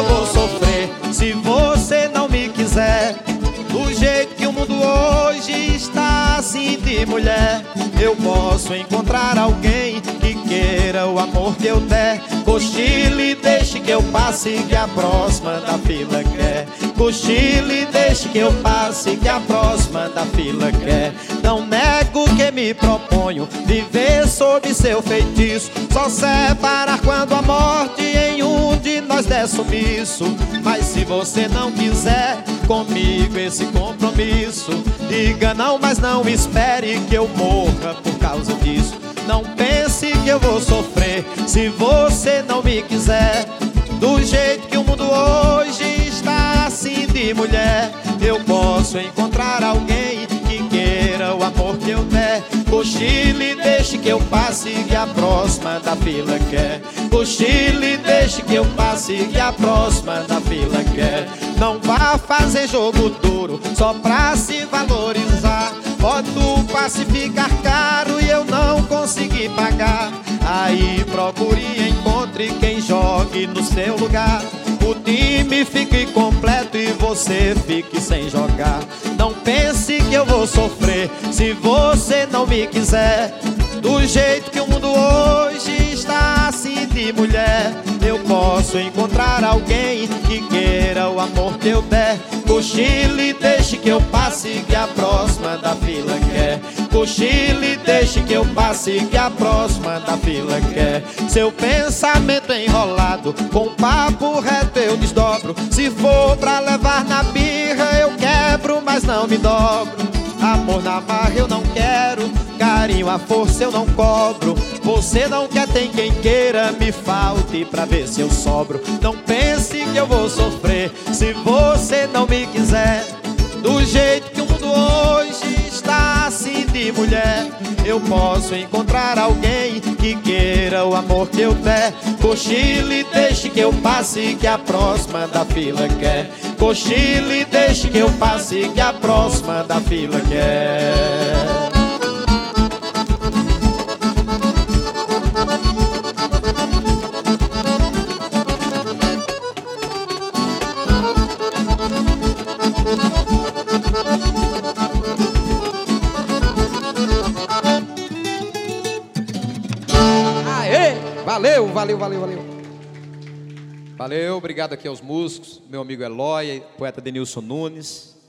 eu vou sofrer se você não me quiser? Do jeito que o mundo hoje está assim de mulher, eu posso encontrar alguém que queira o amor que eu der. Cochile, deixe que eu passe, que a próxima da fila quer. Cochile, deixe que eu passe, que a próxima da fila quer. Não nego que me proponho viver sob seu feitiço, só separar quando a morte em um de nós der sumiço. Mas se você não quiser comigo esse compromisso, diga não, mas não espere que eu morra por causa disso. Não pense que eu vou sofrer se você não me quiser. Do jeito que o mundo hoje está assim de mulher, eu posso encontrar alguém que queira o amor que eu der. Cochile, deixe que eu passe, que a próxima da fila quer. Cochile, deixe que eu passe, que a próxima da fila quer. Não vá fazer jogo duro só pra se valorizar. Pode o passe ficar caro e eu não conseguir pagar. Aí procure e encontre quem jogue no seu lugar. O time fique completo e você fique sem jogar. Não pense que eu vou sofrer se você não me quiser. Do jeito que o mundo hoje está assim de mulher, eu posso encontrar alguém que queira o amor que eu der. Cochile, deixe que eu passe, que a próxima da fila quer. Cochile, deixe que eu passe, que a próxima da fila quer. Seu pensamento enrolado, com papo reto eu desdobro. Se for pra levar na birra eu quebro, mas não me dobro. Amor na marra eu não quero, carinho à força eu não cobro. Você não quer, tem quem queira, me falte pra ver se eu sobro. Não pense que eu vou sofrer se você não me quiser. Do jeito que o mundo hoje está assim de mulher, eu posso encontrar alguém que queira o amor que eu der. Cochile, deixe que eu passe, que a próxima da fila quer. Cochile, deixe que eu passe, que a próxima da fila quer. Aê! Valeu, valeu, valeu, valeu. Valeu, obrigado aqui aos músicos, meu amigo Eloy, poeta Denilson Nunes.